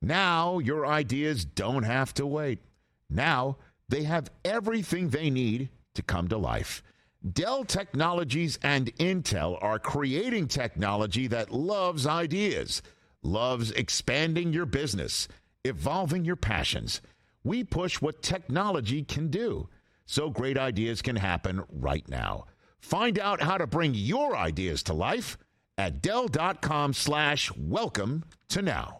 Now your ideas don't have to wait. Now they have everything they need to come to life. Dell Technologies and Intel are creating technology that loves ideas, loves expanding your business, evolving your passions. We push what technology can do so great ideas can happen right now. Find out how to bring your ideas to life at Dell.com/welcome to now.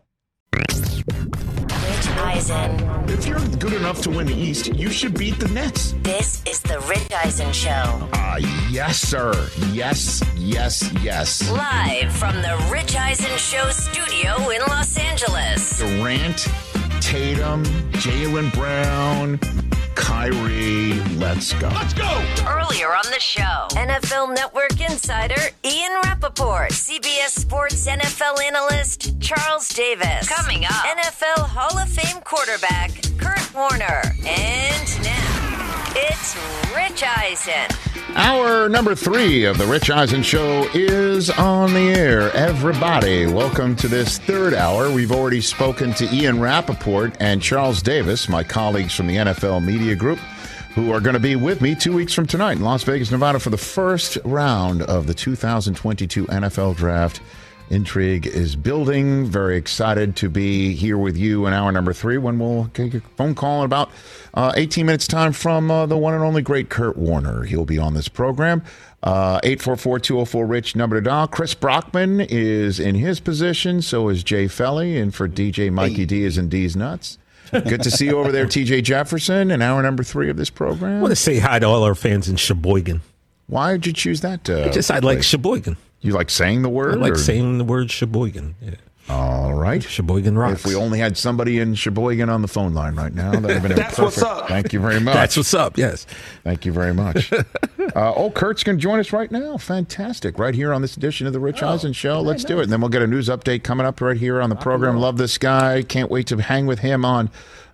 Rich Eisen. If you're good enough to win the East, you should beat the Nets. This is the Rich Eisen Show. Yes, sir. Yes. Live from the Rich Eisen Show studio in Los Angeles. Durant, Tatum, Jaylen Brown, Kyrie, let's go. Earlier on the show, NFL Network insider Ian Rappaport, CBS Sports NFL analyst Charles Davis. Coming up, NFL Hall of Fame quarterback Kurt Warner. And now, it's Rich Eisen. Hour number 3 of the Rich Eisen Show is on the air. Everybody, welcome to this third hour. We've already spoken to Ian Rappaport and Charles Davis, my colleagues from the NFL Media Group, who are going to be with me 2 weeks from tonight in Las Vegas, Nevada for the first round of the 2022 NFL Draft. Intrigue is building. Very excited to be here with you in hour number 3 when we'll take a phone call in about 18 minutes time from the one and only great Kurt Warner. He'll be on this program. 844-204-RICH, number to dial. Chris Brockman is in his position. So is Jay Felly. And for DJ, Mikey D is in D's Nuts. Good to see you over there, TJ Jefferson, in hour number 3 of this program. I want to say hi to all our fans in Sheboygan. Why did you choose that? I like Sheboygan. You like saying the word? I like saying the word Sheboygan. Yeah. All right. Sheboygan rocks. If we only had somebody in Sheboygan on the phone line right now, that would have been That's perfect. What's up. Thank you very much. That's what's up, yes. Thank you very much. Kurt's going to join us right now. Fantastic. Right here on this edition of the Rich Eisen Show. Let's do it. And then we'll get a news update coming up right here on the program. Love this guy. Can't wait to hang with him on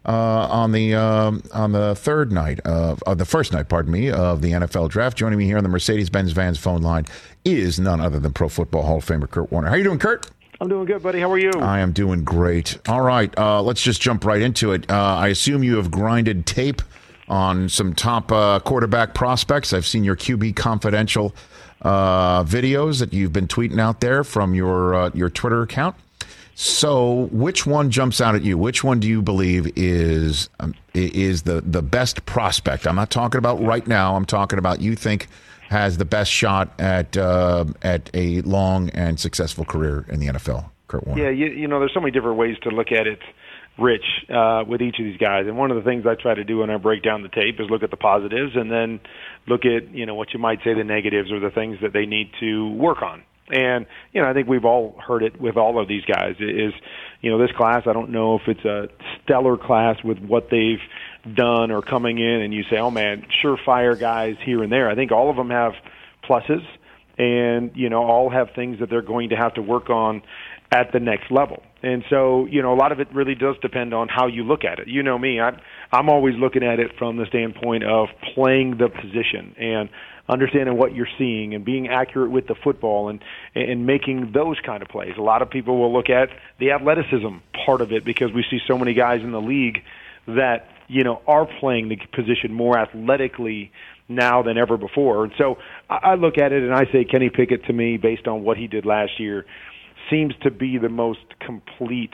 the third night of the first night, of the NFL Draft. Joining me here on the Mercedes-Benz Vans phone line is none other than Pro Football Hall of Famer Kurt Warner. How you doing, Kurt? I'm doing good, buddy. How are you? I am doing great. All right, let's just jump right into it. I assume you have grinded tape on some top quarterback prospects. I've seen your QB Confidential videos that you've been tweeting out there from your Twitter account. So which one jumps out at you? Which one do you believe is the best prospect? I'm not talking about right now. I'm talking about you think has the best shot at a long and successful career in the NFL, Kurt Warner. Yeah, you know, there's so many different ways to look at it, Rich, with each of these guys. And one of the things I try to do when I break down the tape is look at the positives and then look at, you know, what you might say the negatives or the things that they need to work on. And, you know, I think we've all heard it with all of these guys is, you know, this class, I don't know if it's a stellar class with what they've done or coming in and you say, oh, man, surefire guys here and there. I think all of them have pluses and, you know, all have things that they're going to have to work on at the next level. And so, you know, a lot of it really does depend on how you look at it. You know me, I'm always looking at it from the standpoint of playing the position and understanding what you're seeing and being accurate with the football and making those kind of plays. A lot of people will look at the athleticism part of it because we see so many guys in the league that, you know, are playing the position more athletically now than ever before. And so I look at it and I say Kenny Pickett, to me, based on what he did last year, seems to be the most complete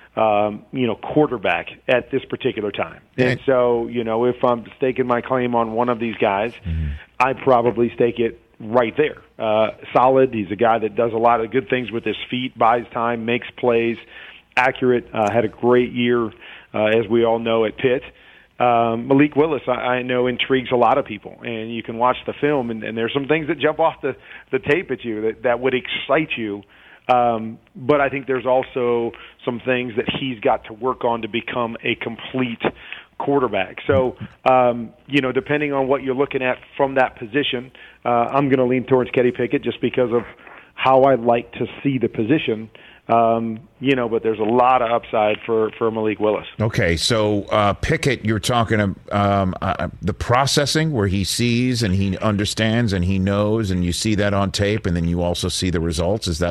quarterback at this particular time. And so, you know, if I'm staking my claim on one of these guys, I'd probably stake it right there. Solid. He's a guy that does a lot of good things with his feet, buys time, makes plays, accurate, had a great year, as we all know, at Pitt. Malik Willis, I know, intrigues a lot of people, and you can watch the film, and there's some things that jump off the tape at you that would excite you. But I think there's also some things that he's got to work on to become a complete quarterback. So, you know, depending on what you're looking at from that position, I'm going to lean towards Kenny Pickett just because of how I like to see the position. You know, but there's a lot of upside for Malik Willis. Okay, so Pickett, you're talking the processing where he sees and he understands and he knows, and you see that on tape, and then you also see the results. Is that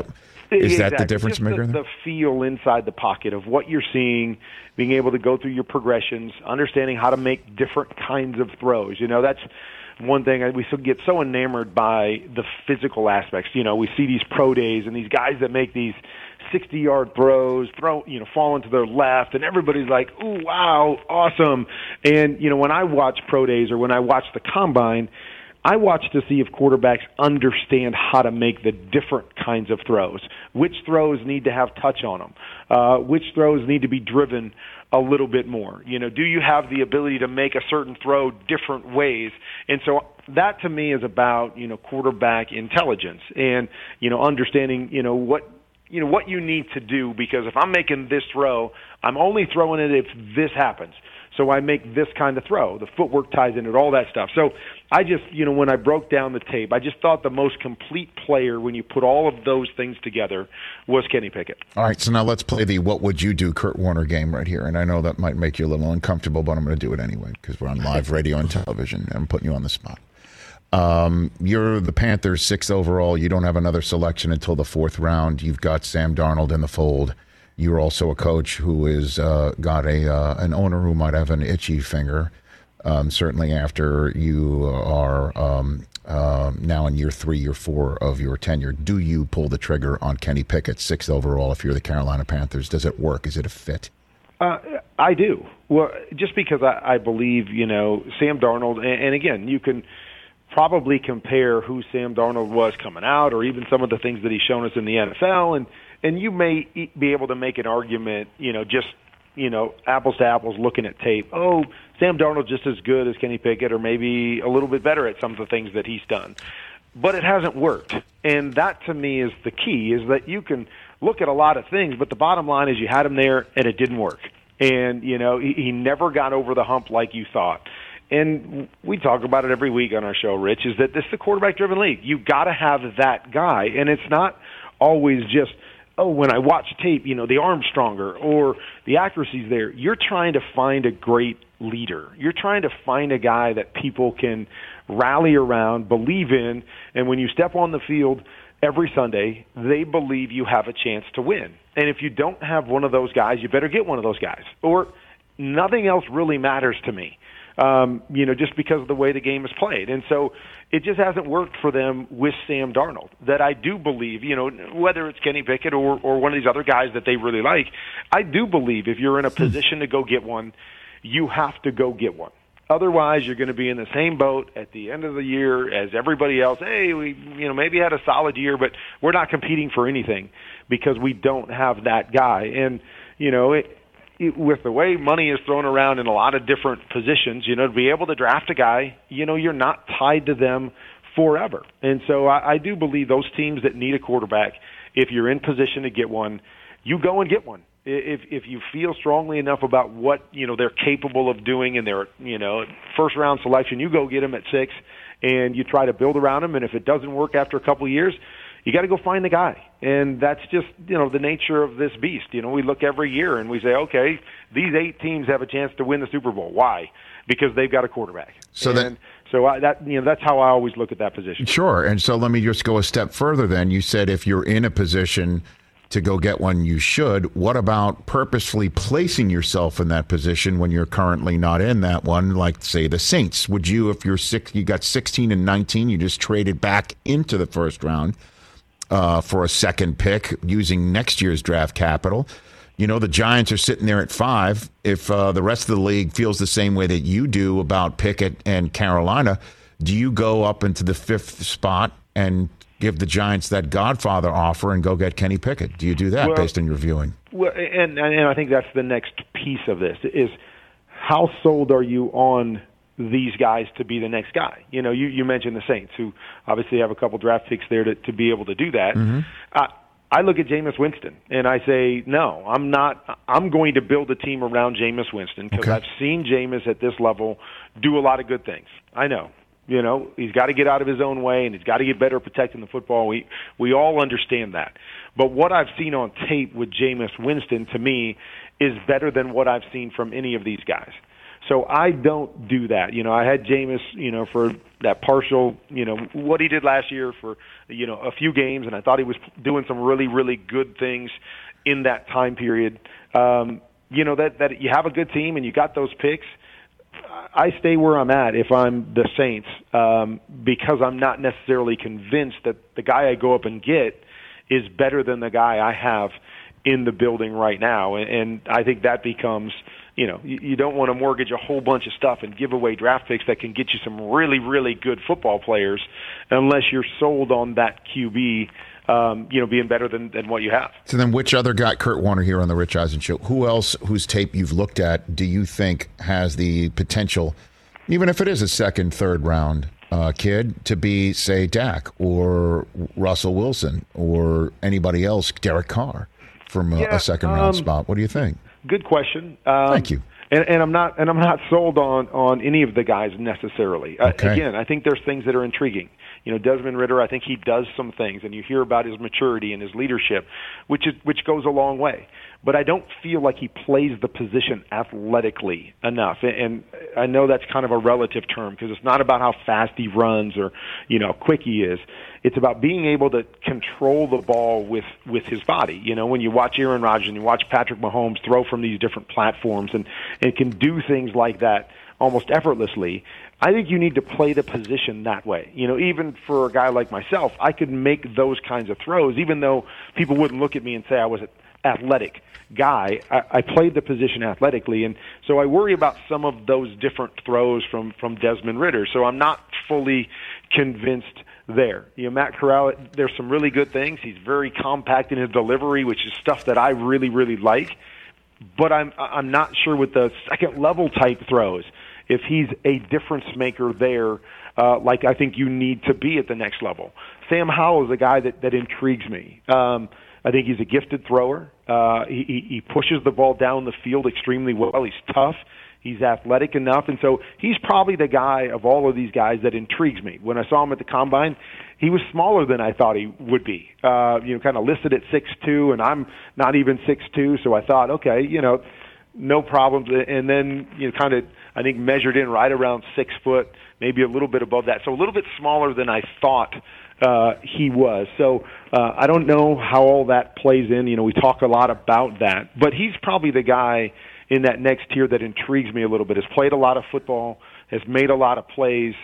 Is that the difference maker? The feel inside the pocket of what you're seeing, being able to go through your progressions, understanding how to make different kinds of throws. That's one thing. We get so enamored by the physical aspects. We see these pro days and these guys that make these 60-yard throws, fall into their left, and everybody's like, ooh, wow, awesome. And, when I watch pro days or when I watch the combine, I watch to see if quarterbacks understand how to make the different kinds of throws. Which throws need to have touch on them? Which throws need to be driven a little bit more? Do you have the ability to make a certain throw different ways? And so that to me is about, quarterback intelligence and, understanding, what you need to do, because if I'm making this throw, I'm only throwing it if this happens. So I make this kind of throw. The footwork ties into it, all that stuff. So I just, when I broke down the tape, I just thought the most complete player when you put all of those things together was Kenny Pickett. All right, so now let's play the What Would You Do Kurt Warner game right here. And I know that might make you a little uncomfortable, but I'm going to do it anyway because we're on live radio and television, and I'm putting you on the spot. You're the Panthers, 6th overall. You don't have another selection until the 4th round. You've got Sam Darnold in the fold. You're also a coach who is got an owner who might have an itchy finger. Certainly after you are now in year 3, year 4 of your tenure. Do you pull the trigger on Kenny Pickett, 6th overall, if you're the Carolina Panthers? Does it work? Is it a fit? I do. Well, just because I believe, Sam Darnold, and again, you can probably compare who Sam Darnold was coming out or even some of the things that he's shown us in the NFL, and you may be able to make an argument, just, apples to apples looking at tape. Oh, Sam Darnold's just as good as Kenny Pickett or maybe a little bit better at some of the things that he's done. But it hasn't worked. And that, to me, is the key, is that you can look at a lot of things, but the bottom line is you had him there and it didn't work. And, he never got over the hump like you thought. And we talk about it every week on our show, Rich, is that this is a quarterback-driven league. You've got to have that guy. And it's not always just, when I watch tape, the arm's stronger or the accuracy's there. You're trying to find a great leader. You're trying to find a guy that people can rally around, believe in, and when you step on the field every Sunday, they believe you have a chance to win. And if you don't have one of those guys, you better get one of those guys. Or nothing else really matters to me. Just because of the way the game is played. And so it just hasn't worked for them with Sam Darnold. That I do believe, whether it's Kenny Pickett or one of these other guys that they really like, I do believe if you're in a position to go get one, you have to go get one. Otherwise, you're going to be in the same boat at the end of the year as everybody else. Hey, we maybe had a solid year, but we're not competing for anything because we don't have that guy. And, with the way money is thrown around in a lot of different positions, to be able to draft a guy, you're not tied to them forever. And so I do believe those teams that need a quarterback, if you're in position to get one, you go and get one. If you feel strongly enough about what, they're capable of doing in their, first round selection, you go get them at 6 and you try to build around them. And if it doesn't work after a couple of years, you got to go find the guy. And that's just, the nature of this beast. We look every year and we say, okay, these 8 teams have a chance to win the Super Bowl. Why? Because they've got a quarterback. That's how I always look at that position. Sure. And so let me just go a step further then. You said if you're in a position to go get one, you should. What about purposefully placing yourself in that position when you're currently not in that one, like, say, the Saints? Would you, if you got 16 and 19, you just traded back into the first round, for a second pick using next year's draft capital? The Giants are sitting there at 5. If the rest of the league feels the same way that you do about Pickett and Carolina, do you go up into the 5th spot and give the Giants that Godfather offer and go get Kenny Pickett? Do you do that based on your viewing? Well, and I think that's the next piece of this is how sold are you on these guys to be the next guy? You mentioned the Saints, who obviously have a couple draft picks there to be able to do that. Mm-hmm. I look at Jameis Winston, and I say, no, I'm not. I'm going to build a team around Jameis Winston because I've seen Jameis at this level do a lot of good things. I know. He's got to get out of his own way, and he's got to get better at protecting the football. We all understand that. But what I've seen on tape with Jameis Winston, to me, is better than what I've seen from any of these guys. So I don't do that. I had Jameis, for that partial, what he did last year for, a few games, and I thought he was doing some really, really good things in that time period. That you have a good team and you got those picks. I stay where I'm at if I'm the Saints, because I'm not necessarily convinced that the guy I go up and get is better than the guy I have in the building right now. And I think that becomes, you don't want to mortgage a whole bunch of stuff and give away draft picks that can get you some really, really good football players unless you're sold on that QB, being better than what you have. So then which other guy, Kurt Warner here on the Rich Eisen Show, who else whose tape you've looked at do you think has the potential, even if it is a second, third round kid, to be, say, Dak or Russell Wilson or anybody else, Derek Carr, from a second round spot? What do you think? Good question. Thank you. And I'm not sold on any of the guys necessarily. Okay. Again, I think there's things that are intriguing. Desmond Ridder, I think he does some things, and you hear about his maturity and his leadership, which goes a long way. But I don't feel like he plays the position athletically enough. And I know that's kind of a relative term because it's not about how fast he runs or how quick he is. It's about being able to control the ball with his body. When you watch Aaron Rodgers and you watch Patrick Mahomes throw from these different platforms and can do things like that almost effortlessly, I think you need to play the position that way. Even for a guy like myself, I could make those kinds of throws, even though people wouldn't look at me and say I was an athletic guy. I played the position athletically, and so I worry about some of those different throws from Desmond Ridder. So I'm not fully convinced there. Matt Corral, there's some really good things. He's very compact in his delivery, which is stuff that I really, really like. But I'm not sure with the second level type throws if he's a difference maker there, like I think you need to be at the next level. Sam Howell is a guy that intrigues me. I think he's a gifted thrower. He pushes the ball down the field extremely well. He's tough. He's athletic enough, and so he's probably the guy of all of these guys that intrigues me. When I saw him at the Combine, he was smaller than I thought he would be. Kind of listed at 6'2", and I'm not even 6'2", so I thought, okay, no problems. And then, I think measured in right around 6 foot, maybe a little bit above that. So a little bit smaller than I thought he was. So I don't know how all that plays in. We talk a lot about that, but he's probably the guy in that next tier that intrigues me a little bit. Has played a lot of football, has made a lot of plays,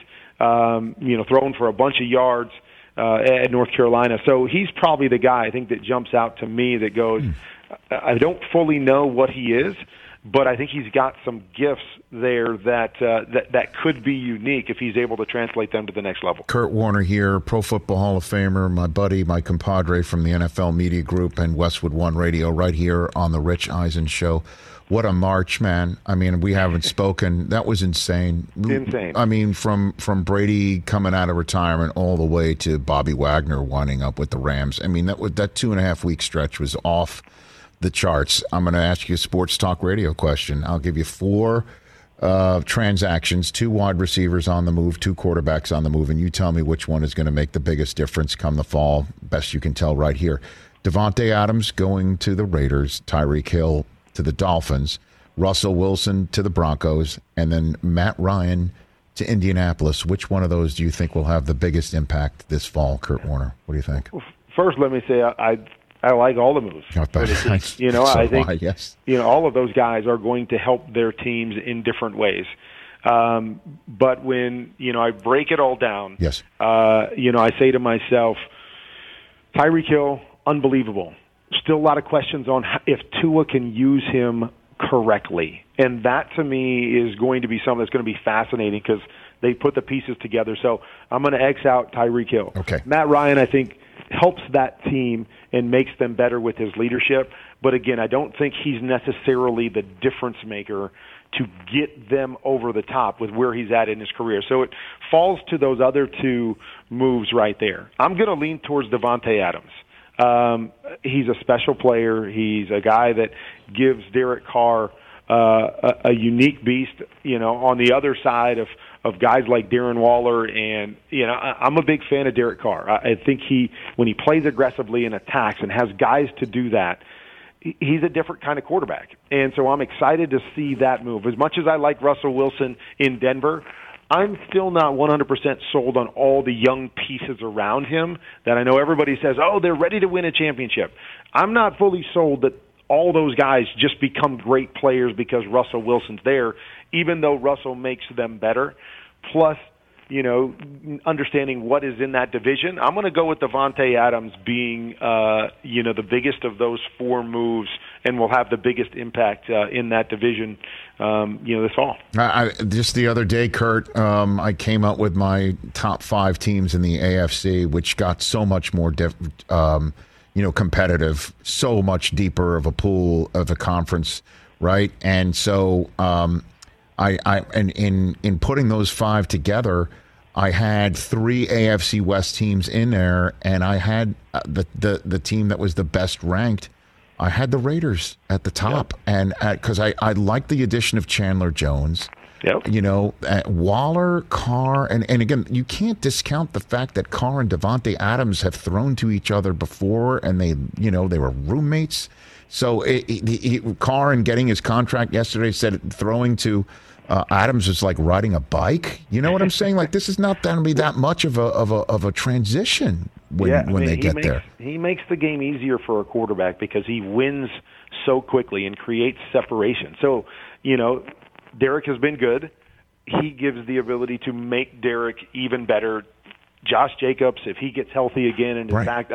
thrown for a bunch of yards at North Carolina. So he's probably the guy I think that jumps out to me that goes, I don't fully know what he is, but I think he's got some gifts there that could be unique if he's able to translate them to the next level. Kurt Warner here, Pro Football Hall of Famer, my buddy, my compadre from the NFL Media Group and Westwood One Radio, right here on the Rich Eisen Show. What a march, man. I mean, we haven't spoken. That was insane. Insane. I mean, from Brady coming out of retirement all the way to Bobby Wagner winding up with the Rams. I mean, that 2.5 week stretch was off the charts. I'm going to ask you a sports talk radio question. I'll give you 4 transactions, 2 wide receivers on the move, 2 quarterbacks on the move, and you tell me which one is going to make the biggest difference come the fall. Best you can tell right here. Devontae Adams going to the Raiders, Tyreek Hill to the Dolphins, Russell Wilson to the Broncos, and then Matt Ryan to Indianapolis. Which one of those do you think will have the biggest impact this fall, Kurt Warner? What do you think? First, let me say I like all the moves. I think yes. All of those guys are going to help their teams in different ways. But when I break it all down, yes. I say to myself, Tyreek Hill, unbelievable. Still a lot of questions on if Tua can use him correctly. And that, to me, is going to be something that's going to be fascinating because they put the pieces together. So I'm going to X out Tyreek Hill. Okay. Matt Ryan, I think, helps that team and makes them better with his leadership. But, again, I don't think he's necessarily the difference maker to get them over the top with where he's at in his career. So it falls to those other 2 moves right there. I'm going to lean towards Devontae Adams. He's a special player. He's a guy that gives Derek Carr a unique beast, on the other side of guys like Darren Waller. And, I'm a big fan of Derek Carr. I think when he plays aggressively and attacks and has guys to do that, he's a different kind of quarterback. And so I'm excited to see that move. As much as I like Russell Wilson in Denver, I'm still not 100% sold on all the young pieces around him that I know everybody says, oh, they're ready to win a championship. I'm not fully sold that all those guys just become great players because Russell Wilson's there, even though Russell makes them better. Plus, understanding what is in that division, I'm going to go with Davante Adams being, the biggest of those four moves and will have the biggest impact in that division, this fall. Just the other day, Kurt, I came up with my top 5 teams in the AFC, which got so much more competitive, so much deeper of a pool of a conference, right? And so in putting those 5 together, I had 3 AFC West teams in there, and I had the team that was the best ranked. I had the Raiders at the top, and because I liked the addition of Chandler Jones. Yep. Waller, Carr, and again, you can't discount the fact that Carr and Davante Adams have thrown to each other before, and they were roommates. So Carr, in getting his contract yesterday, said throwing to Adams is like riding a bike. You know what I'm saying? Like, this is not going to be that much of a transition when they get there. He makes the game easier for a quarterback because he wins so quickly and creates separation. So, Derek has been good. He gives the ability to make Derek even better. Josh Jacobs, if he gets healthy again and is back, I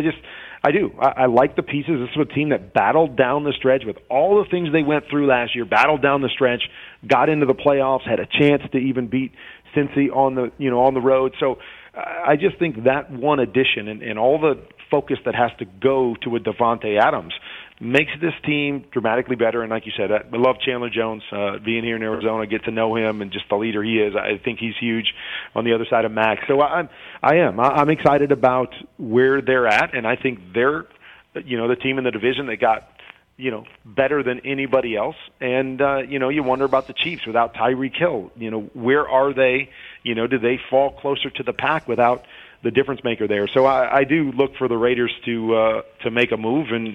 do. I like the pieces. This is a team that battled down the stretch with all the things they went through last year, battled down the stretch, got into the playoffs, had a chance to even beat Cincy on the road. So I just think that one addition and all the focus that has to go to a Davante Adams makes this team dramatically better. And like you said, I love Chandler Jones. Being here in Arizona, get to know him and just the leader he is. I think he's huge on the other side of Max. So I'm excited about where they're at, and I think they're, the team in the division that got, better than anybody else. And, you wonder about the Chiefs without Tyreek Hill. Where are they? Do they fall closer to the pack without the difference maker there? So I do look for the Raiders to make a move and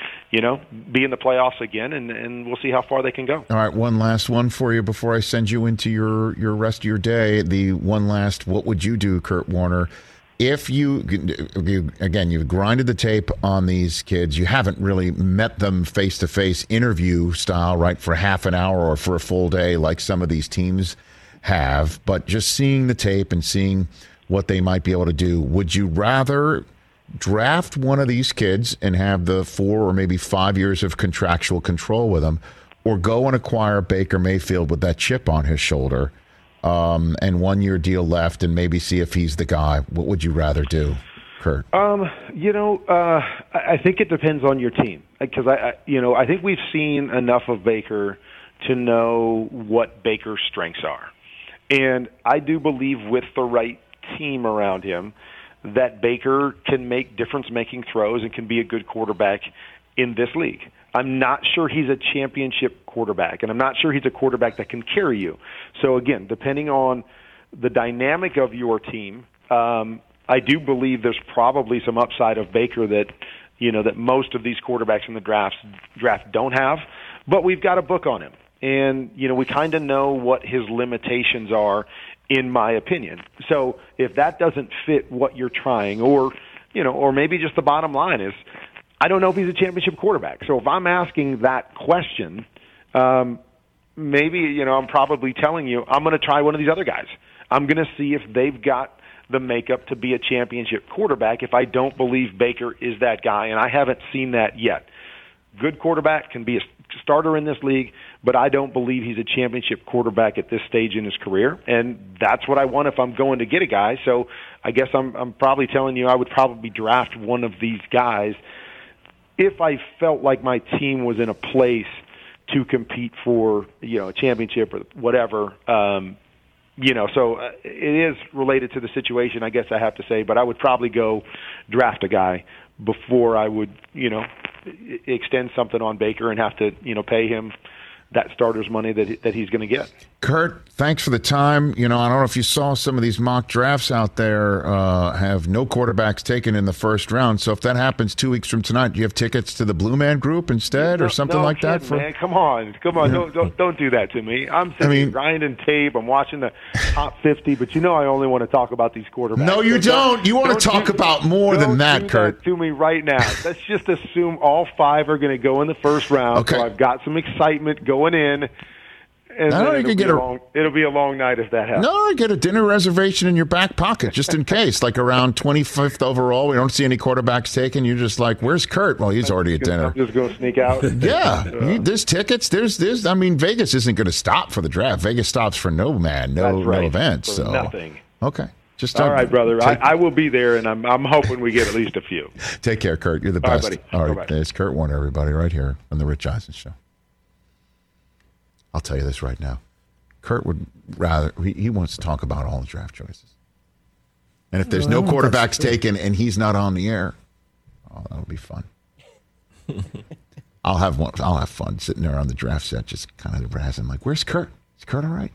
be in the playoffs again, and we'll see how far they can go. All right, one last one for you before I send you into your rest of your day. The one last, what would you do, Kurt Warner, if you've grinded the tape on these kids, you haven't really met them face-to-face interview style, right, for half an hour or for a full day like some of these teams have, but just seeing the tape and seeing what they might be able to do, would you rather draft one of these kids and have the 4 or maybe 5 years of contractual control with them, or go and acquire Baker Mayfield with that chip on his shoulder and 1 year deal left and maybe see if he's the guy? What would you rather do, Kurt? I think it depends on your team, because I think we've seen enough of Baker to know what Baker's strengths are. And I do believe with the right team around him that Baker can make difference-making throws and can be a good quarterback in this league. I'm not sure he's a championship quarterback, and I'm not sure he's a quarterback that can carry you. So, again, depending on the dynamic of your team, I do believe there's probably some upside of Baker that most of these quarterbacks in the draft don't have, but we've got a book on him. And, we kind of know what his limitations are, in my opinion. So if that doesn't fit what you're trying, or maybe just the bottom line is, I don't know if he's a championship quarterback. So if I'm asking that question, maybe, I'm probably telling you, I'm going to try one of these other guys. I'm going to see if they've got the makeup to be a championship quarterback if I don't believe Baker is that guy, and I haven't seen that yet. Good quarterback can be a starter in this league, but I don't believe he's a championship quarterback at this stage in his career, and that's what I want if I'm going to get a guy. So I guess I'm probably telling you I would probably draft one of these guys if I felt like my team was in a place to compete for, a championship or whatever. So it is related to the situation, I guess I have to say, but I would probably go draft a guy before I would, extend something on Baker and have to, pay him that starter's money that he's going to get. Kurt, thanks for the time. I don't know if you saw some of these mock drafts out there have no quarterbacks taken in the first round. So if that happens 2 weeks from tonight, do you have tickets to the Blue Man Group instead or something like that? Man, come on. Don't do that to me. I'm sitting grinding tape. I'm watching the top 50, but I only want to talk about these quarterbacks. No, you don't. You want to talk about more than that, Kurt. To me right now. Let's just assume all 5 are going to go in the first round. Okay. So I've got some excitement going in. And it'll be a long night if that happens. No, get a dinner reservation in your back pocket just in case. Like around 25th overall, we don't see any quarterbacks taken. You're just like, where's Kurt? Well, he's already at dinner. I'm just going to sneak out. Yeah. There's tickets. There's. Vegas isn't going to stop for the draft. Vegas stops for no event. So nothing. Okay. All right, brother. I will be there, and I'm hoping we get at least a few. Take care, Kurt. You're the best. All right, buddy. All right. Bye-bye. There's Kurt Warner, everybody, right here on the Rich Eisen Show. I'll tell you this right now. Kurt would rather he wants to talk about all the draft choices. And if there's no quarterbacks taken and he's not on the air, that'll be fun. I'll have fun sitting there on the draft set, just kind of harassing, like, where's Kurt? Is Kurt all right?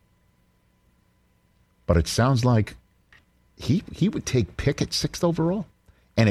But it sounds like he would take Pickett 6th overall. And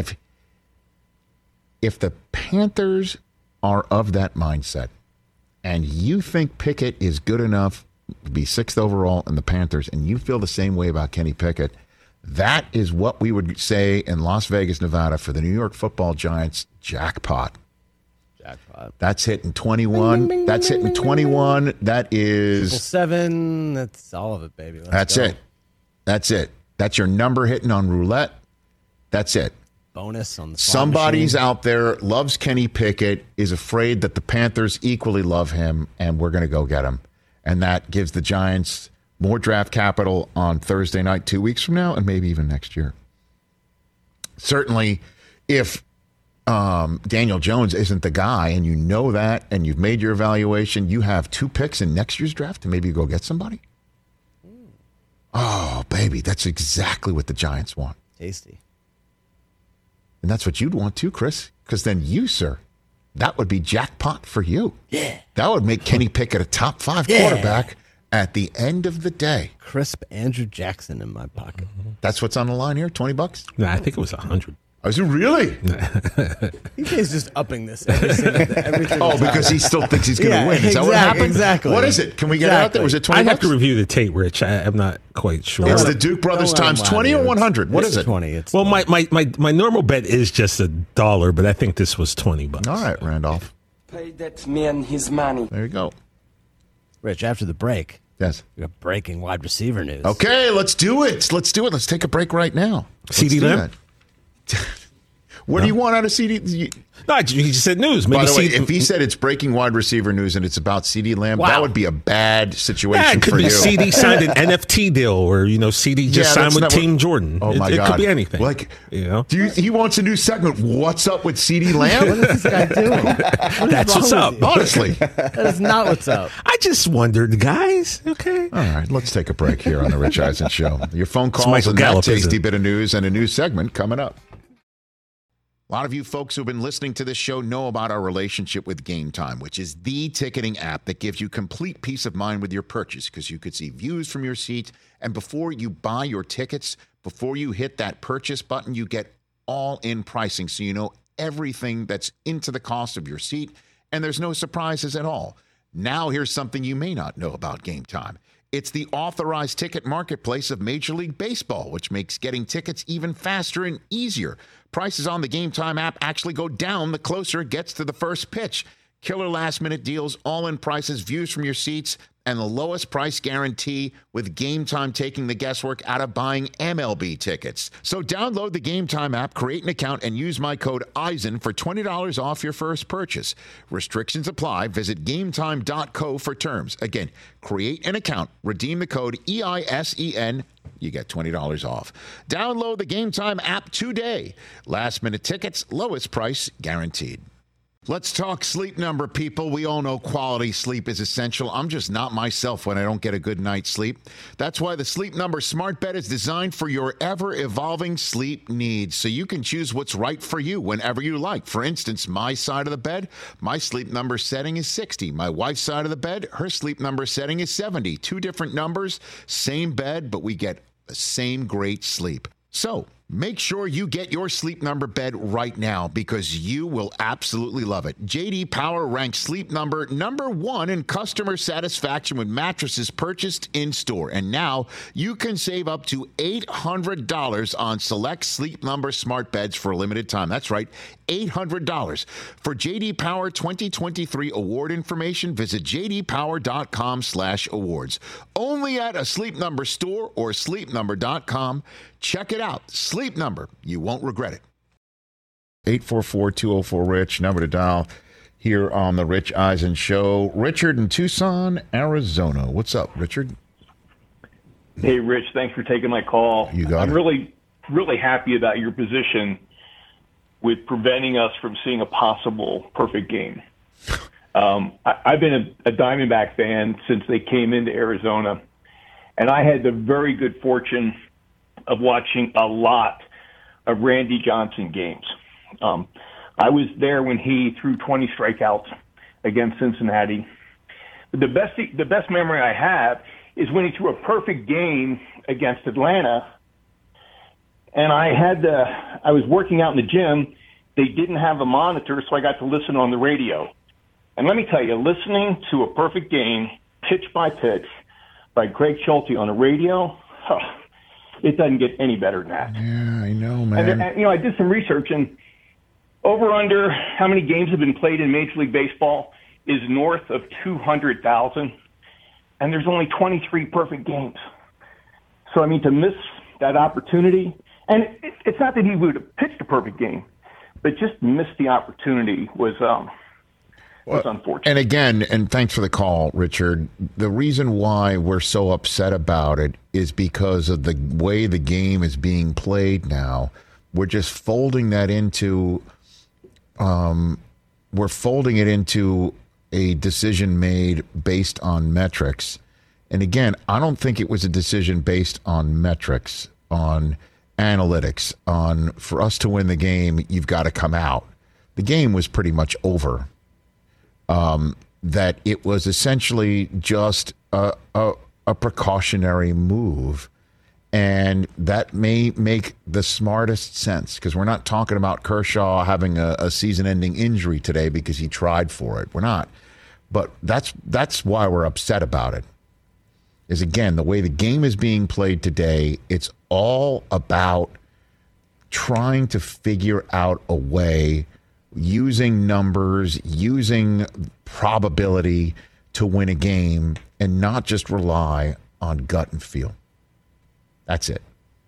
if the Panthers are of that mindset, and you think Pickett is good enough to be 6th overall in the Panthers, and you feel the same way about Kenny Pickett, that is what we would say in Las Vegas, Nevada for the New York Football Giants jackpot. That's hitting 21. That's hitting 21. That is 7. That's all of it, baby. That's it. That's your number hitting on roulette. That's it. Bonus on the somebody's out there loves Kenny Pickett, is afraid that the Panthers equally love him, and we're going to go get him. And that gives the Giants more draft capital on Thursday night 2 weeks from now, and maybe even next year. Certainly, if Daniel Jones isn't the guy, and you know that, and you've made your evaluation, you have 2 picks in next year's draft to maybe go get somebody. Oh, baby, that's exactly what the Giants want. Tasty. And that's what you'd want too, Chris, because then you, sir, that would be jackpot for you. Yeah. That would make Kenny Pickett a top 5 quarterback at the end of the day. Crisp Andrew Jackson in my pocket. That's what's on the line here, $20? No, I think it was 100. Oh, is it really? He's just upping this every single time. Because he still thinks he's going to win. Is that what happened? Exactly. What is it? Can we get it out there? Was it $20? I'd have to review the tape, Rich. I'm not quite sure. It's the Duke Brothers times 20 or 100. What is it? 20. Well, my normal bet is just $1, but I think this was $20. All right, Randolph. Pay that man his money. There you go. Rich, after the break, yes, we got breaking wide receiver news. Okay, let's do it. Let's take a break right now. CeeDee Lamb? What do you want out of CeeDee? No, he just said news. Maybe By the way, if he said it's breaking wide receiver news and it's about CeeDee Lamb, that would be a bad situation it could for be you. CeeDee signed an NFT deal, or CeeDee just signed with Team Jordan. Oh my God! It could be anything. He wants a new segment. What's up with CeeDee Lamb? What is this guy doing? That's what's up. Honestly, that is not what's up. I just wondered, guys. Okay. All right, let's take a break here on the Rich Eisen Show. Your phone calls and that tasty bit of news and a new segment coming up. A lot of you folks who've been listening to this show know about our relationship with Game Time, which is the ticketing app that gives you complete peace of mind with your purchase because you could see views from your seat. And before you buy your tickets, before you hit that purchase button, you get all-in pricing so you know everything that's into the cost of your seat, and there's no surprises at all. Now here's something you may not know about Game Time. It's the authorized ticket marketplace of Major League Baseball, which makes getting tickets even faster and easier. Prices on the Game Time app actually go down the closer it gets to the first pitch. Killer last-minute deals, all-in prices, views from your seats, and the lowest price guarantee with Game Time taking the guesswork out of buying MLB tickets. So download the Game Time app, create an account, and use my code EISEN for $20 off your first purchase. Restrictions apply. Visit GameTime.co for terms. Again, create an account, redeem the code EISEN. You get $20 off. Download the Game Time app today. Last-minute tickets, lowest price guaranteed. Let's talk Sleep Number, people. We all know quality sleep is essential. I'm just not myself when I don't get a good night's sleep. That's why the Sleep Number smart bed is designed for your ever-evolving sleep needs, so you can choose what's right for you whenever you like. For instance, my side of the bed, my Sleep Number setting is 60. My wife's side of the bed, her Sleep Number setting is 70. Two different numbers, same bed, but we get the same great sleep. So make sure you get your Sleep Number bed right now because you will absolutely love it. J.D. Power ranks Sleep Number number 1 in customer satisfaction with mattresses purchased in-store. And now you can save up to $800 on select Sleep Number smart beds for a limited time. That's right, $800. For J.D. Power 2023 award information, visit jdpower.com/awards. Only at a Sleep Number store or sleepnumber.com. Check it out. Sleep Number. You won't regret it. 844-204-RICH, number to dial here on the Rich Eisen Show. Richard in Tucson, Arizona. What's up, Richard? Hey, Rich. Thanks for taking my call. You got I'm it. really happy about your position with preventing us from seeing a possible perfect game. I've been a Diamondback fan since they came into Arizona, and I had the very good fortune of watching a lot of Randy Johnson games. I was there when he threw 20 strikeouts against Cincinnati. The best memory I have is when he threw a perfect game against Atlanta. And I was working out in the gym. They didn't have a monitor, so I got to listen on the radio. And let me tell you, listening to a perfect game, pitch by pitch, by Greg Schulte on the radio, it doesn't get any better than that. Yeah, I know, man. And I did some research, and over under how many games have been played in Major League Baseball is north of 200,000, and there's only 23 perfect games. So, I mean, to miss that opportunity, and it's not that he would have pitched a perfect game, but just miss the opportunity was unfortunate. And again, and thanks for the call, Richard. The reason why we're so upset about it is because of the way the game is being played now. We're just folding that into, we're folding it into a decision made based on metrics. And again, I don't think it was a decision based on metrics, on analytics, on for us to win the game, you've got to come out. The game was pretty much over. That it was essentially just a precautionary move. And that may make the smartest sense because we're not talking about Kershaw having a season-ending injury today because he tried for it. We're not. But that's why we're upset about it. Is, again, the way the game is being played today, it's all about trying to figure out a way using numbers, using probability to win a game and not just rely on gut and feel. That's it.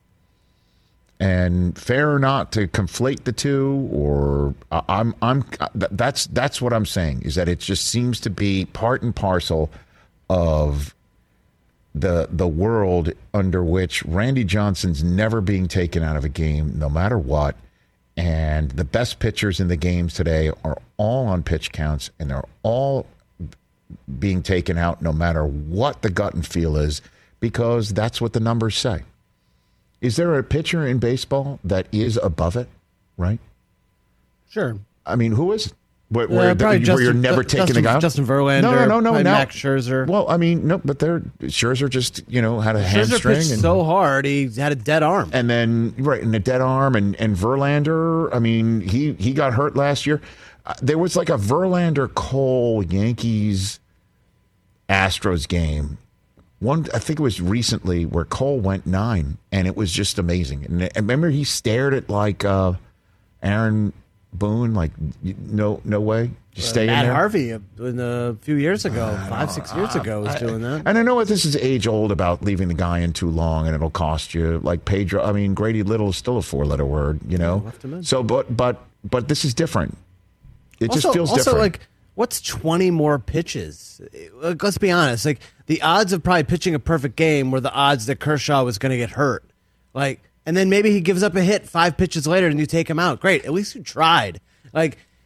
And fair or not to conflate the two, or that's what I'm saying, is that it just seems to be part and parcel of the world under which Randy Johnson's never being taken out of a game, no matter what. And the best pitchers in the games today are all on pitch counts, and they're all being taken out no matter what the gut and feel is, because that's what the numbers say. Is there a pitcher in baseball that is above it, right? Sure. I mean, who is it? Where you're never taking the guy out? Justin Verlander. No. Max Scherzer. Well, I mean, no, but Scherzer just, had a hamstring. Scherzer pitched so hard, he had a dead arm. And then, and a dead arm, and Verlander, I mean, he got hurt last year. There was like a Verlander-Cole Yankees-Astros game. I think it was recently where Cole went 9, and it was just amazing. And I remember he stared at like Aaron Boone, like, no way. Just stay in there. Matt Harvey, a few years ago, 5-6 years ago, was doing that. And I know this is age old about leaving the guy in too long and it'll cost you. Like Pedro, I mean, Grady Little is still a 4-letter word, left him in. So, but this is different. It just feels different. Also, like, what's 20 more pitches? Let's be honest. Like, the odds of probably pitching a perfect game were the odds that Kershaw was going to get hurt. And then maybe he gives up a hit 5 pitches later and you take him out. Great. At least you tried. Like,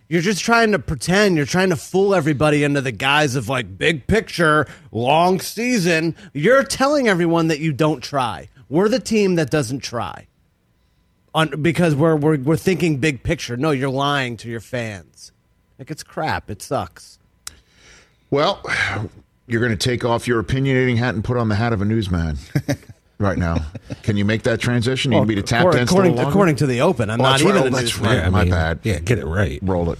You're just trying to pretend. You're trying to fool everybody under the guise of like big picture, long season. You're telling everyone that you don't try. We're the team that doesn't try. Because we're thinking big picture. No, you're lying to your fans. Like, it's crap. It sucks. Well, you're going to take off your opinionating hat and put on the hat of a newsman right now. Can you make that transition? You need me to tap dance according to the Open. I'm not even a newsman. Right. My bad. Yeah, get it right. Roll it.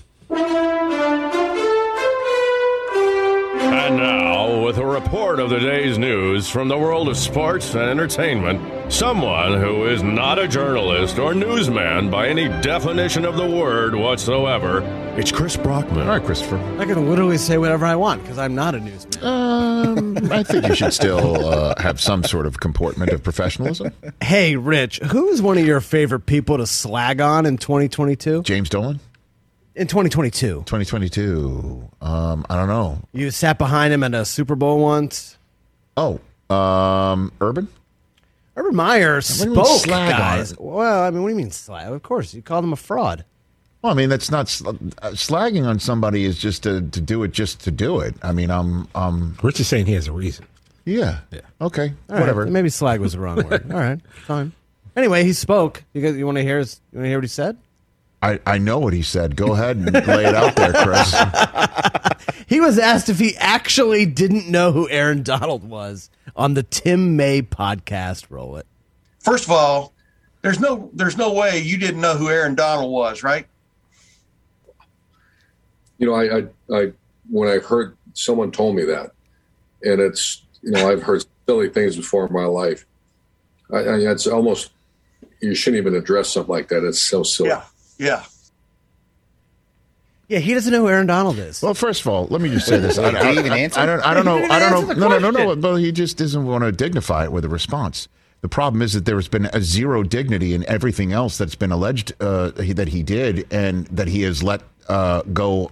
And now, with a report of the day's news from the world of sports and entertainment, someone who is not a journalist or newsman by any definition of the word whatsoever, it's Chris Brockman. All right, Christopher. I can literally say whatever I want because I'm not a newsman. I think you should still have some sort of comportment of professionalism. Hey, Rich, who's one of your favorite people to slag on in 2022? James Dolan? In 2022. 2022. I don't know. You sat behind him at a Super Bowl once. Oh, Urban? Urban Meyer spoke, slag guys. on it? Well, I mean, what do you mean slag? Of course, you called him a fraud. Well, I mean, that's not slagging on somebody is just to do it just to do it. I mean, Rich is saying he has a reason. Yeah. Okay. All Whatever. Right. Maybe slag was the wrong word. All right. Fine. Anyway, he spoke. You want to hear? You want to hear what he said? I know what he said. Go ahead and lay it out there, Chris. He was asked if he actually didn't know who Aaron Donald was on the Tim May podcast. Roll it. First of all, there's no way you didn't know who Aaron Donald was, right? You know, I when I heard someone told me that, and it's, you know, I've heard silly things before in my life. It's almost, you shouldn't even address something like that. It's so silly. Yeah. Yeah, he doesn't know who Aaron Donald is. Well, first of all, let me just say this. I don't know. But he just doesn't want to dignify it with a response. The problem is that there has been a zero dignity in everything else that's been alleged that he did and that he has let go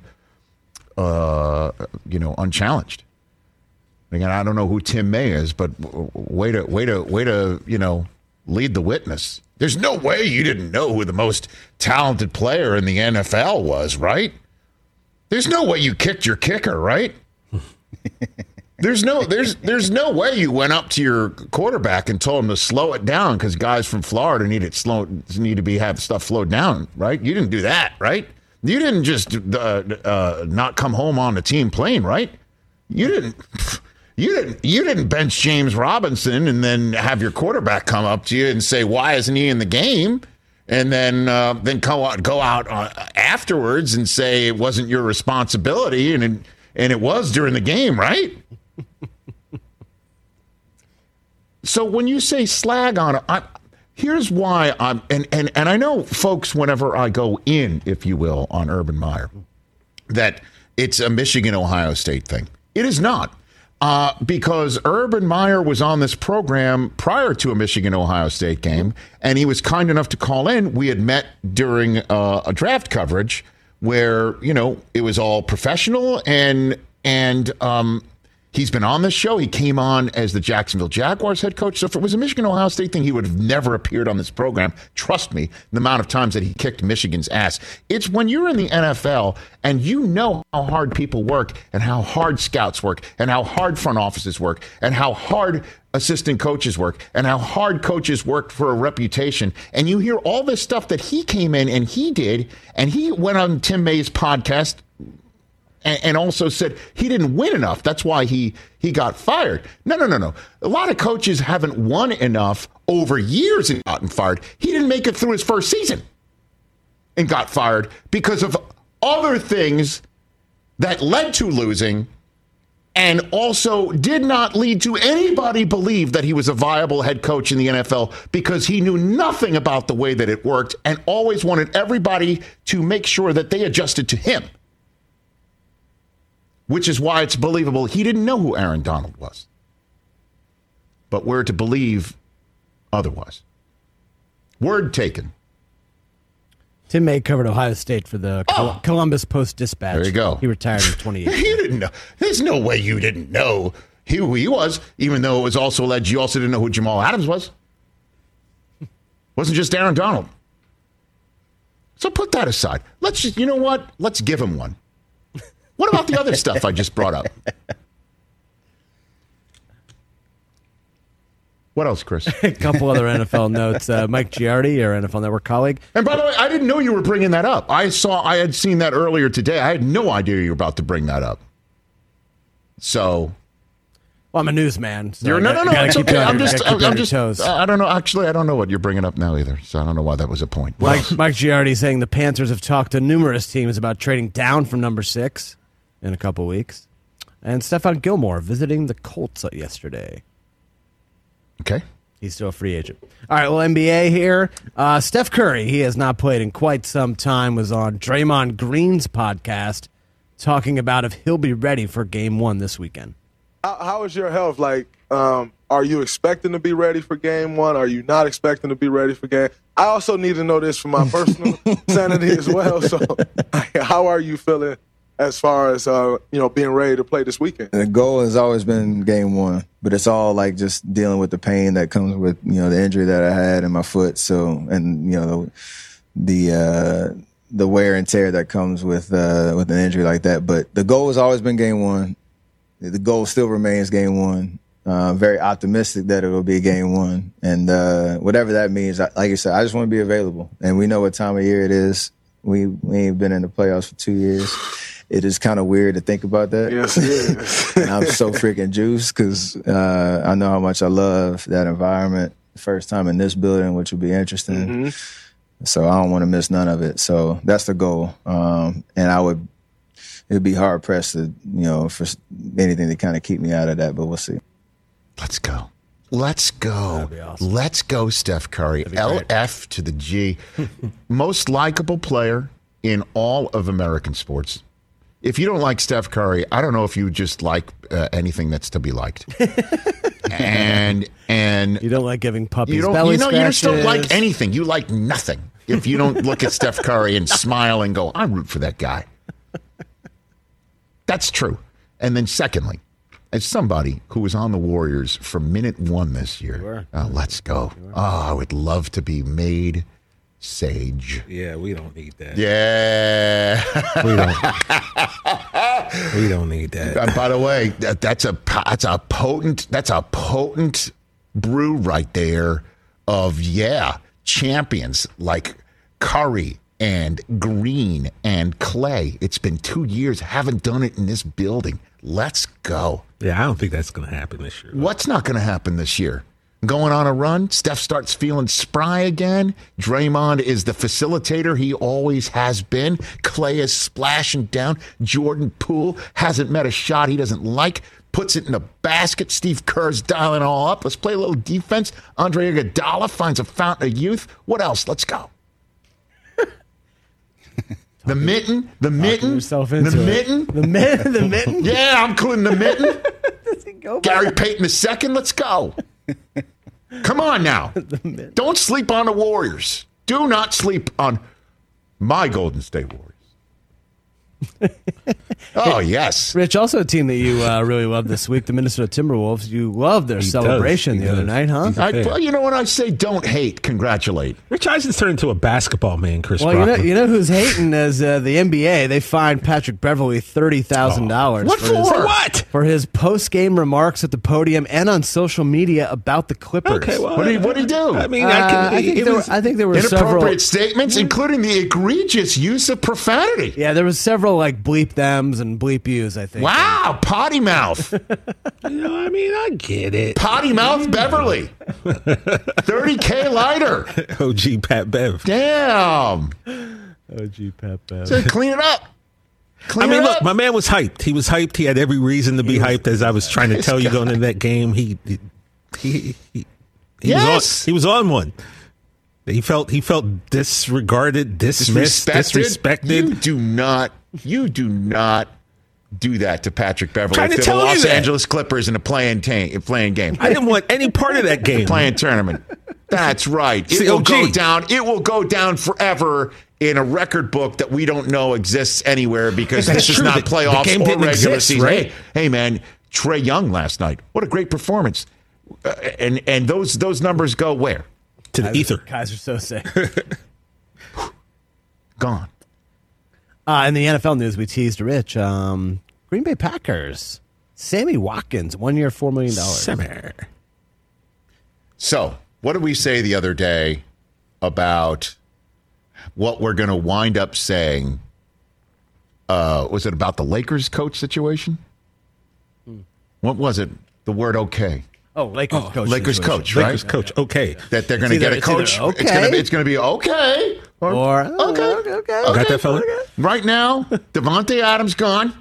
unchallenged. Again, I don't know who Tim May is, but way to lead the witness. There's no way you didn't know who the most talented player in the NFL was, right? There's no way you kicked your kicker, right? There's no way you went up to your quarterback and told him to slow it down because guys from Florida need to have stuff slowed down, right? You didn't do that, right? You didn't just not come home on the team plane, right? You didn't bench James Robinson and then have your quarterback come up to you and say, "Why isn't he in the game?" And then go out afterwards and say it wasn't your responsibility and it was during the game, right? So when you say slag on it, here's why I'm and I know, folks, whenever I go in, if you will, on Urban Meyer, that it's a Michigan-Ohio State thing. It is not. Because Urban Meyer was on this program prior to a Michigan-Ohio State game, and he was kind enough to call in. We had met during a draft coverage where, it was all professional, and he's been on this show. He came on as the Jacksonville Jaguars head coach. So if it was a Michigan-Ohio State thing, he would have never appeared on this program. Trust me, the amount of times that he kicked Michigan's ass. It's when you're in the NFL and you know how hard people work and how hard scouts work and how hard front offices work and how hard assistant coaches work and how hard coaches work for a reputation. And you hear all this stuff that he came in and he did, and he went on Tim May's podcast and also said he didn't win enough. That's why he got fired. No. A lot of coaches haven't won enough over years and gotten fired. He didn't make it through his first season and got fired because of other things that led to losing and also did not lead to anybody believe that he was a viable head coach in the NFL because he knew nothing about the way that it worked and always wanted everybody to make sure that they adjusted to him. Which is why it's believable he didn't know who Aaron Donald was. But we're to believe otherwise. Word taken. Tim May covered Ohio State for the Columbus Post-Dispatch. There you go. He retired in 2018. You didn't know. There's no way you didn't know who he was, even though it was also alleged you also didn't know who Jamal Adams was. Wasn't just Aaron Donald. So put that aside. Let's just, you know what? Let's give him one. What about the other stuff I just brought up? What else, Chris? A couple other NFL notes. Mike Giardi, your NFL Network colleague. And by the way, I didn't know you were bringing that up. I had seen that earlier today. I had no idea you were about to bring that up. So, well, I'm a newsman. So no. It's okay. I'm just. Toes. I don't know. Actually, I don't know what you're bringing up now either. So I don't know why that was a point. Mike Giardi saying the Panthers have talked to numerous teams about trading down from number 6 in a couple weeks, and Stephon Gilmore visiting the Colts yesterday. Okay. He's still a free agent. All right, well, NBA here. Steph Curry, he has not played in quite some time, was on Draymond Green's podcast talking about if he'll be ready for Game 1 this weekend. How is your health? Like, are you expecting to be ready for Game 1? Are you not expecting to be ready for Game? I also need to know this for my personal sanity as well. So how are you feeling as far as, being ready to play this weekend? The goal has always been Game 1, but it's all like just dealing with the pain that comes with, the injury that I had in my foot. So, and, the wear and tear that comes with an injury like that. But the goal has always been Game 1. The goal still remains Game 1. Very optimistic that it will be Game 1. And whatever that means, like I said, I just want to be available. And we know what time of year it is. We ain't been in the playoffs for 2 years. It is kind of weird to think about that. Yes, it is. And I'm so freaking juiced because I know how much I love that environment. First time in this building, which will be interesting. Mm-hmm. So I don't want to miss none of it. So that's the goal. And it'd be hard pressed to, for anything to kind of keep me out of that, but we'll see. Let's go. Let's go. That'd be awesome. Let's go, Steph Curry. LF to the G. Most likable player in all of American sports. If you don't like Steph Curry, I don't know if you just like anything that's to be liked. and you don't like giving puppies belly scratches. You just don't like anything. You like nothing. If you don't look at Steph Curry and smile and go, I root for that guy. That's true. And then secondly, as somebody who was on the Warriors from minute 1 this year, let's go. I would love to be made sage. Yeah, we don't need that. Yeah. We don't need that. And by the way, that's a potent brew right there of champions like Curry and Green and Clay. It's been 2 years. Haven't done it in this building. Let's go. Yeah, I don't think that's going to happen this year. What's not going to happen this year? Going on a run, Steph starts feeling spry again. Draymond is the facilitator he always has been. Clay is splashing down. Jordan Poole hasn't met a shot he doesn't like. Puts it in a basket. Steve Kerr's dialing it all up. Let's play a little defense. Andre Iguodala finds a fountain of youth. What else? Let's go. The mitten. The mitten. Yeah, I'm including the mitten. Does he go Gary Payton II. Let's go. Come on now. Don't sleep on the Warriors. Do not sleep on my Golden State Warriors. Oh, yes. Rich, also a team that you really love this week, the Minnesota Timberwolves. You love their celebration the other night, huh? Well, you know when I say don't hate, congratulate. Rich Eisen's turned into a basketball man, Chris Brockman. You know who's hating is the NBA. They fined Patrick Beverley $30,000. What for? What? For his post-game remarks at the podium and on social media about the Clippers. Okay, well, what did he do? I mean, I think there were inappropriate several statements, including the egregious use of profanity. Yeah, there was several like bleep thems and bleep yous, I think. Wow, potty mouth. I get it. Potty mouth Beverly. $30K lighter. OG Pat Bev. Damn. OG Pat Bev. So clean it up. Look, my man was hyped. He was hyped. He had every reason to be hyped. As I was trying to tell you going into that game, he was on one. He felt disregarded, dismissed, disrespected. You do not do that to Patrick Beverly. Trying to the tell Los you that. Angeles Clippers in a playing game. I didn't want any part of that game. Playing tournament. That's right. It will go down. It will go down forever in a record book that we don't know exists anywhere because this is not playoffs or regular season. Right? Hey, man, Trae Young last night. What a great performance. And those numbers go where? To the ether. Kaiser Sose. Gone. In the NFL news, we teased Rich. Green Bay Packers. Sammy Watkins, 1 year, $4 million. So, what did we say the other day about what we're going to wind up saying? Was it about the Lakers coach situation? What was it? The word okay. Oh, Lakers coach. Lakers coach, right? Lakers coach, okay. That they're going to get a coach. Okay. It's going to be okay. Or okay. Got that, fella? Right now, Devontae Adams gone.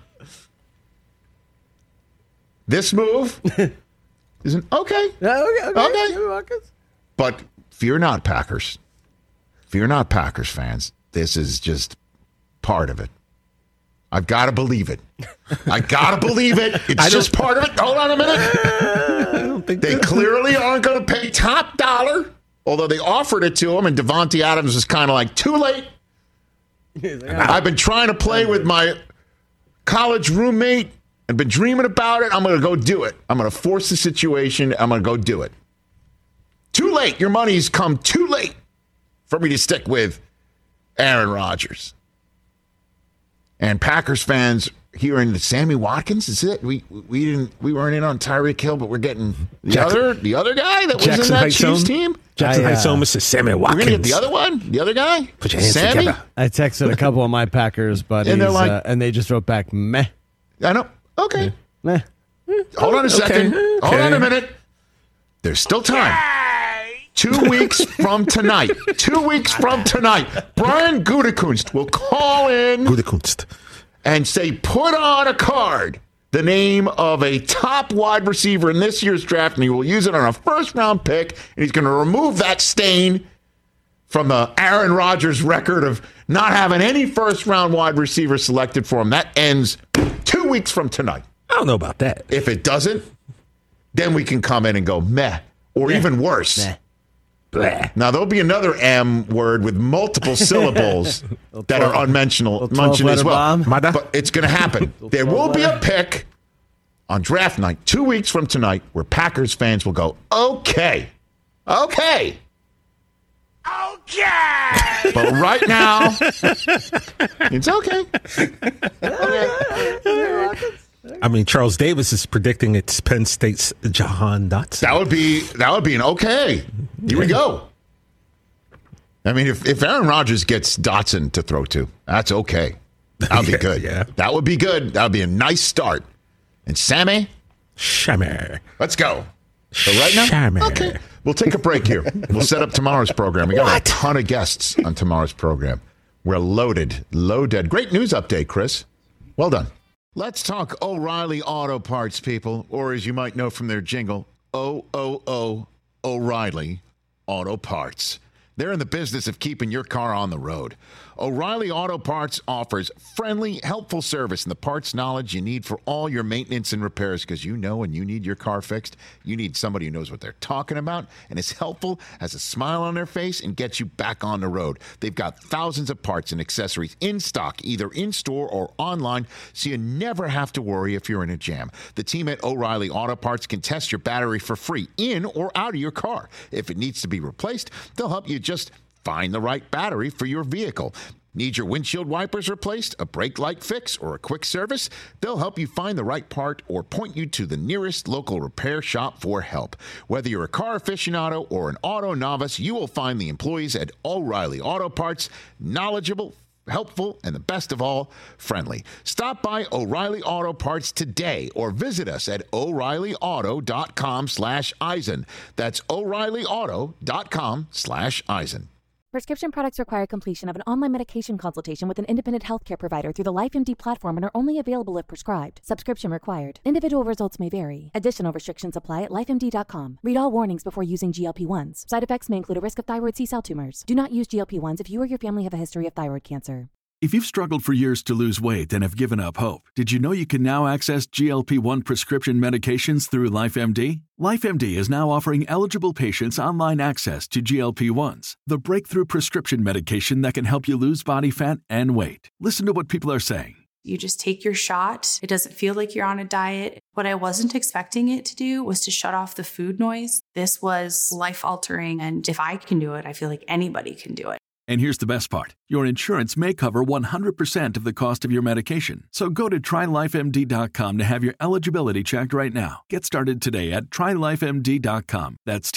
This move isn't okay. Okay. But fear not, Packers. Fear not, Packers fans. This is just part of it. I've got to believe it. I got to believe it. It's just part of it. Hold on a minute. I don't think they clearly aren't going to pay top dollar, although they offered it to him, and Devontae Adams was kind of like, too late. I've been trying to play with my college roommate and been dreaming about it. I'm going to go do it. I'm going to force the situation. I'm going to go do it. Too late. Your money's come too late for me to stick with Aaron Rodgers. And Packers fans hearing the Sammy Watkins is it? We weren't in on Tyreek Hill, but we're getting the other guy that was Jackson in that Heights Chiefs team. Jackson Heights home is Sammy Watkins. We're gonna get the other one, the other guy. Put your hands Sammy? together. I texted a couple of my Packers buddies, And they're like- and they just wrote back, meh. I know. Okay. Meh. Hold on a second. Okay. Hold on a minute. There's still time. 2 weeks from tonight. 2 weeks from tonight. Brian Gutekunst will call in Gutekunst and say, put on a card the name of a top wide receiver in this year's draft, and he will use it on a first-round pick, and he's going to remove that stain from the Aaron Rodgers record of not having any first-round wide receiver selected for him. That ends 2 weeks from tonight. I don't know about that. If it doesn't, then we can come in and go, meh, or even worse. Meh. Blah. Now, there'll be another M word with multiple syllables that are unmentionable Little as well. bomb. But it's going to happen. There will be a pick on draft night 2 weeks from tonight where Packers fans will go, okay. But right now, it's okay. I mean, Charles Davis is predicting it's Penn State's Jahan Dotson. That would be an okay. Here we go. I mean, if Aaron Rodgers gets Dotson to throw to, that's okay. That'll be good. Yeah. That would be good. That would be a nice start. And Sammy? Shammer. Let's go. So right now? Shammer. Okay. We'll take a break here. We'll set up tomorrow's program. We got a ton of guests on tomorrow's program. We're loaded. Great news update, Chris. Well done. Let's talk O'Reilly Auto Parts, people, or as you might know from their jingle, O'Reilly Auto Parts. They're in the business of keeping your car on the road. O'Reilly Auto Parts offers friendly, helpful service and the parts knowledge you need for all your maintenance and repairs, because you know when you need your car fixed, you need somebody who knows what they're talking about and is helpful, has a smile on their face, and gets you back on the road. They've got thousands of parts and accessories in stock, either in-store or online, so you never have to worry if you're in a jam. The team at O'Reilly Auto Parts can test your battery for free in or out of your car. If it needs to be replaced, they'll help you just find the right battery for your vehicle. Need your windshield wipers replaced, a brake light fix, or a quick service? They'll help you find the right part or point you to the nearest local repair shop for help. Whether you're a car aficionado or an auto novice, you will find the employees at O'Reilly Auto Parts knowledgeable, helpful, and the best of all, friendly. Stop by O'Reilly Auto Parts today or visit us at O'ReillyAuto.com/Eisen. That's O'ReillyAuto.com/Eisen. Prescription products require completion of an online medication consultation with an independent healthcare provider through the LifeMD platform and are only available if prescribed. Subscription required. Individual results may vary. Additional restrictions apply at lifemd.com. Read all warnings before using GLP-1s. Side effects may include a risk of thyroid C-cell tumors. Do not use GLP-1s if you or your family have a history of thyroid cancer. If you've struggled for years to lose weight and have given up hope, did you know you can now access GLP-1 prescription medications through LifeMD? LifeMD is now offering eligible patients online access to GLP-1s, the breakthrough prescription medication that can help you lose body fat and weight. Listen to what people are saying. You just take your shot. It doesn't feel like you're on a diet. What I wasn't expecting it to do was to shut off the food noise. This was life-altering, and if I can do it, I feel like anybody can do it. And here's the best part. Your insurance may cover 100% of the cost of your medication. So go to TryLifeMD.com to have your eligibility checked right now. Get started today at TryLifeMD.com. That's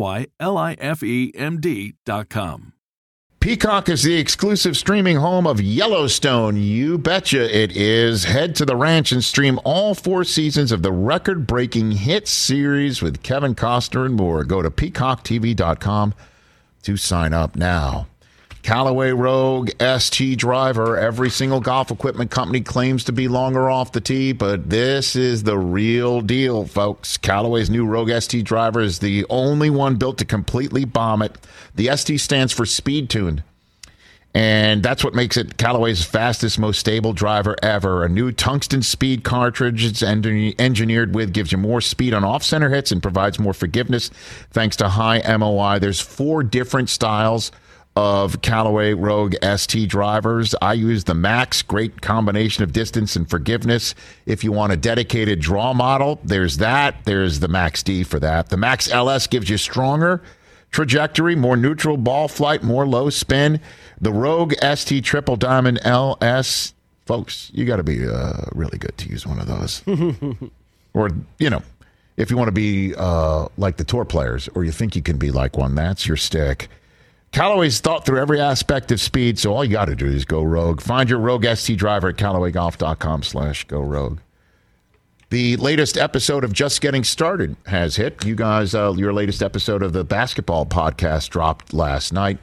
TryLifeMD.com. Peacock is the exclusive streaming home of Yellowstone. You betcha it is. Head to the ranch and stream all 4 seasons of the record-breaking hit series with Kevin Costner and more. Go to PeacockTV.com to sign up now. Callaway Rogue ST driver. Every single golf equipment company claims to be longer off the tee, but this is the real deal, folks. Callaway's new Rogue ST driver is the only one built to completely bomb it. The ST stands for Speed Tuned, and that's what makes it Callaway's fastest, most stable driver ever. A new tungsten speed cartridge it's engineered with gives you more speed on off-center hits and provides more forgiveness thanks to high MOI. There's 4 different styles of Callaway Rogue ST drivers. I use the Max, great combination of distance and forgiveness. If you want a dedicated draw model, there's that. There's the Max D for that. The Max LS gives you stronger trajectory, more neutral ball flight, more low spin. The Rogue ST Triple Diamond LS, folks, you got to be really good to use one of those. Or, you know, if you want to be like the tour players, or you think you can be like one, that's your stick. Callaway's thought through every aspect of speed, so all you got to do is go Rogue. Find your Rogue ST driver at CallawayGolf.com/GoRogue. The latest episode of Just Getting Started has hit. You guys, your latest episode of the basketball podcast dropped last night.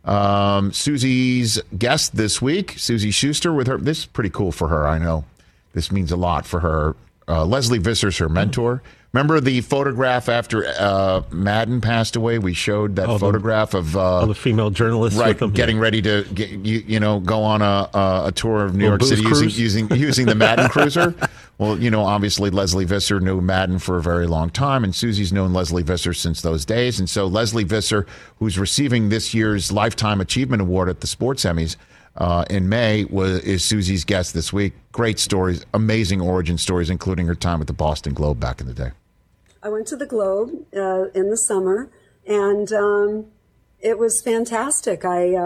Susie's guest this week, Susie Schuster, with her. This is pretty cool for her, I know. This means a lot for her. Leslie Visser's her mentor. Remember the photograph after Madden passed away? We showed that photograph of the female journalists, right, with them, getting ready to go on a tour of New York City using the Madden cruiser. Well, obviously Leslie Visser knew Madden for a very long time, and Susie's known Leslie Visser since those days. And so Leslie Visser, who's receiving this year's Lifetime Achievement Award at the Sports Emmys in May, is Susie's guest this week. Great stories, amazing origin stories, including her time at the Boston Globe back in the day. I went to the Globe in the summer, and it was fantastic.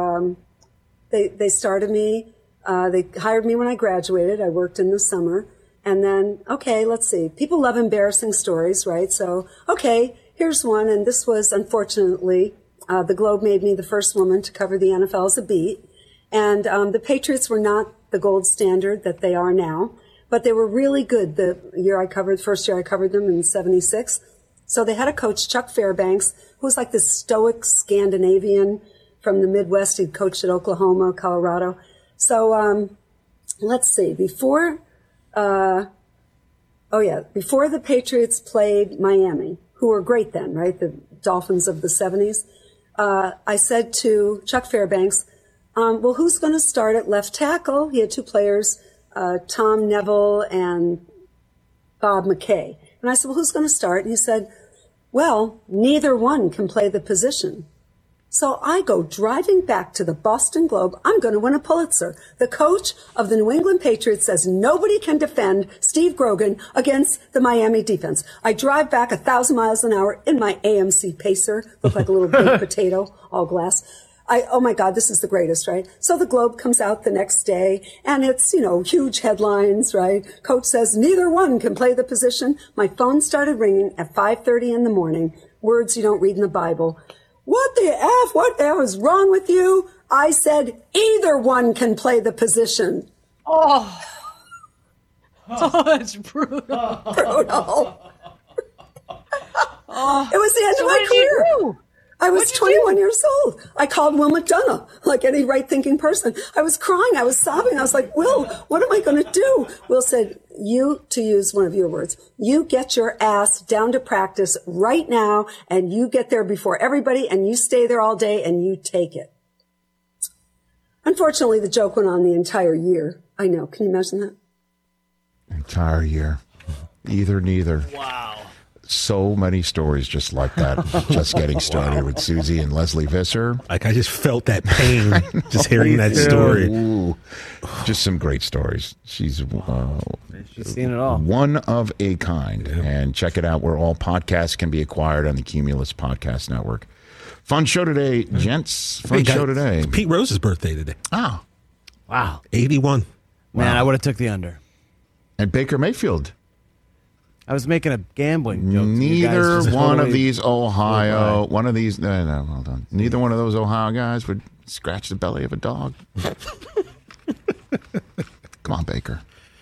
They started me. They hired me when I graduated. I worked in the summer. And then, okay, let's see. People love embarrassing stories, right? So, okay, here's one. And this was, unfortunately, the Globe made me the first woman to cover the NFL as a beat. And the Patriots were not the gold standard that they are now, but they were really good the first year I covered them in '76. So they had a coach, Chuck Fairbanks, who was like this stoic Scandinavian from the Midwest. He'd coached at Oklahoma, Colorado. So let's see. Before the Patriots played Miami, who were great then, right? The Dolphins of the 70s. I said to Chuck Fairbanks, well, who's going to start at left tackle? He had 2 players, Tom Neville and Bob McKay. And I said, well, who's going to start? And he said, well, neither one can play the position. So I go driving back to the Boston Globe. I'm going to win a Pulitzer. The coach of the New England Patriots says nobody can defend Steve Grogan against the Miami defense. I drive back 1,000 miles an hour in my AMC Pacer, look like a little baked potato, all glass. Oh my God, this is the greatest, right? So the Globe comes out the next day and it's, huge headlines, right? Coach says neither one can play the position. My phone started ringing at 5:30 in the morning. Words you don't read in the Bible. What the F? What the hell is wrong with you? I said either one can play the position. Oh, that's brutal. Brutal. It was the end of my career. I was 21 years old. I called Will McDonough, like any right-thinking person. I was crying. I was sobbing. I was like, Will, what am I going to do? Will said, to use one of your words, you get your ass down to practice right now, and you get there before everybody, and you stay there all day, and you take it. Unfortunately, the joke went on the entire year. I know. Can you imagine that? Entire year. Either, neither. Wow. So many stories just like that. Just getting started with Susie and Leslie Visser. Like, I just felt that pain just hearing that story. Ooh. Just some great stories. She's seen it all. One of a kind. Yeah. And check it out where all podcasts can be acquired on the Cumulus Podcast Network. Fun show today, gents. Fun show today. It's Pete Rose's birthday today. Oh. Wow. 81. Man, I would have took the under. And Baker Mayfield. I was making a gambling joke. Neither one of these Ohio, hold on. Neither one of those Ohio guys would scratch the belly of a dog. Come on, Baker.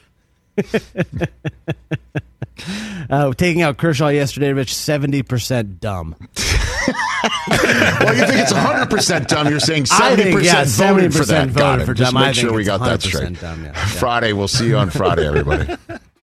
Taking out Kershaw yesterday, Rich, 70% dumb. Well, you think it's 100% dumb. You're saying 70% voted for that. Got it. Just make sure we got that straight. Dumb, yeah. Friday, we'll see you on Friday, everybody.